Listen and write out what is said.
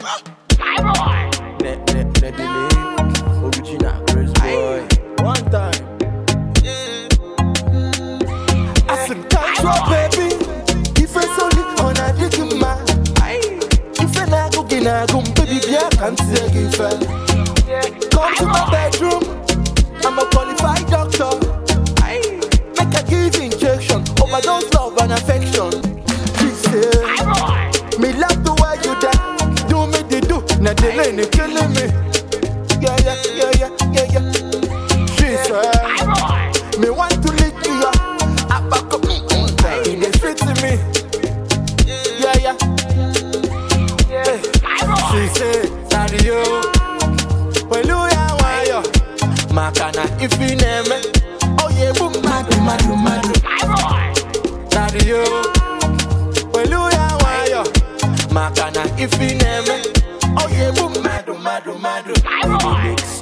Original Chris boy. One time. I said, control, baby. Difference only on a dick man. If I na go baby, I can't say if come to my bedroom. I'm a qualified doctor. Make a give injection, overdose love and affection. She said, me love the way you die. Do me the do, now they ain't killing me. Yeah. She said, me want to lick you up. I back up in the street to me. Yeah. She said, daddy yo, well you why yo, makana if you name me. Oh yeah, boom, madu. Daddy yo, well you why yo, makana if you name me. Oh yeah, boom, madu.